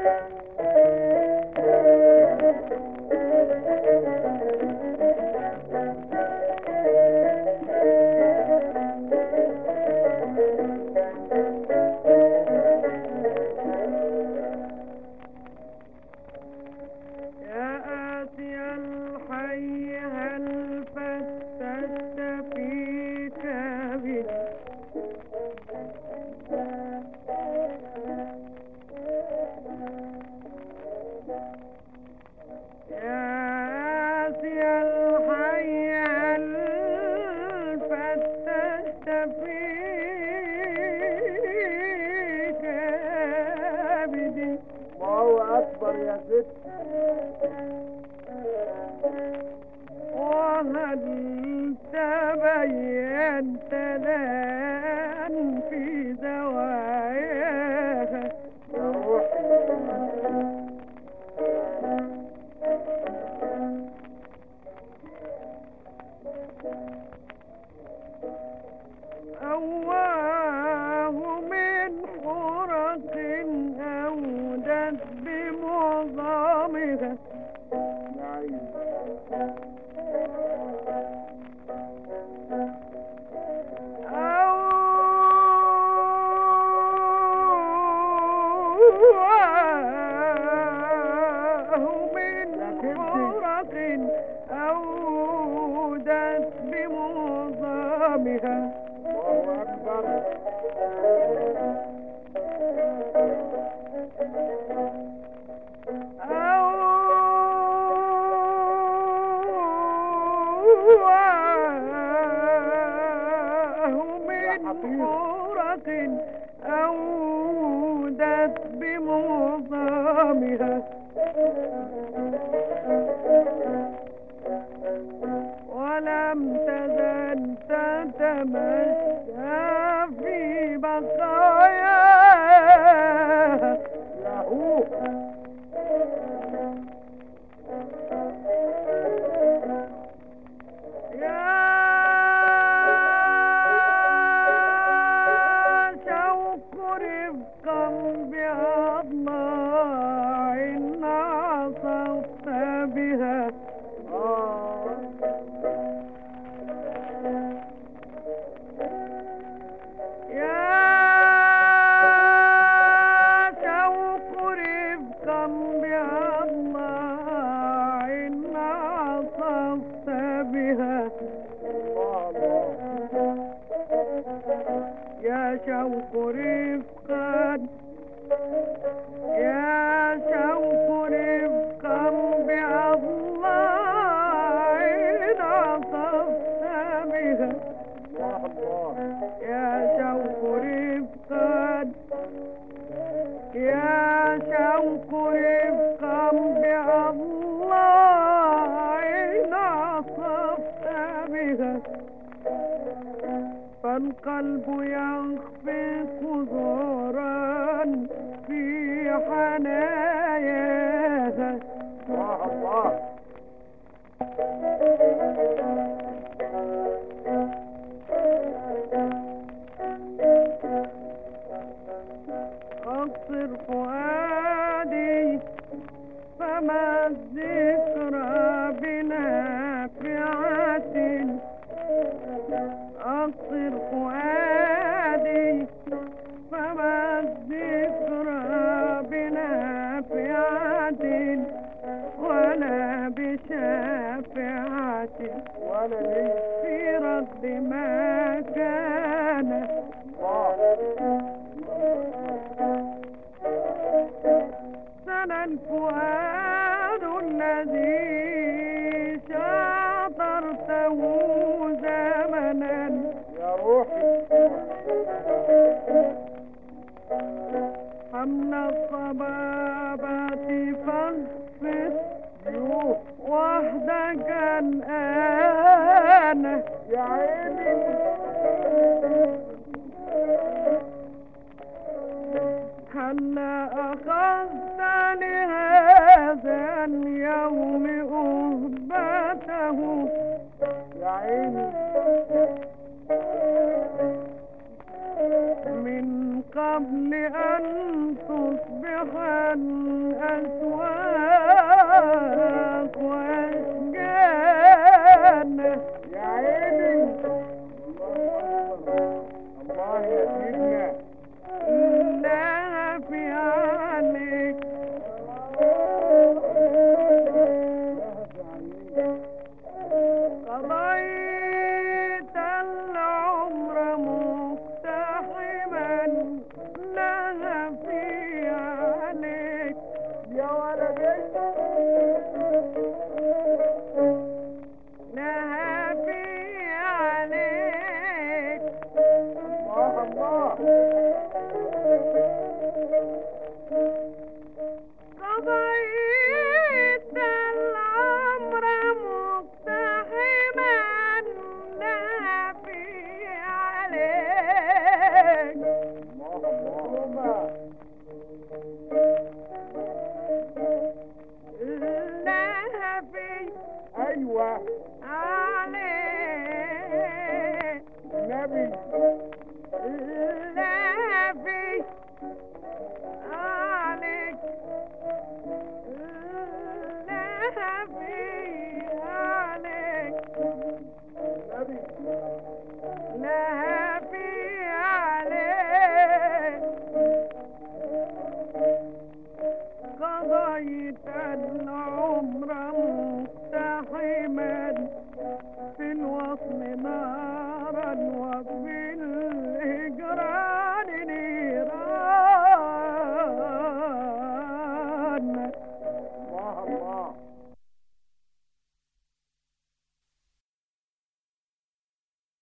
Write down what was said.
وهل تبينت الآن في زواياها أواه من حرق أودت بمعظمها أودت بمعظمها الله أكبر من حرق أودت بمعظمها ولم تزل تتمشى في بقاياها يا شوق رفقا يا شوق رفقا بأضلاع عطفت بها يا شوق رفقا يا شوق رفقا بأضلاع عطفت بها فالقلب يخفق زورا في حناياها الله أقصر فؤادي فما الذكرى بنافعة أقصر فؤادي فما الذكرى بنافعة ولا بشافعة ولا في رد ما كان سنى الفؤاد الذي شاطرته زمنا يا روحي حمل الصبابة فاغفر وحدك الآن يا عيني هلا أخذت لهذا اليوم أهبته يا عيني من قبل أن تصبح أسواق وأشجان. يا عيني الله يا سيدنا. لا في عليك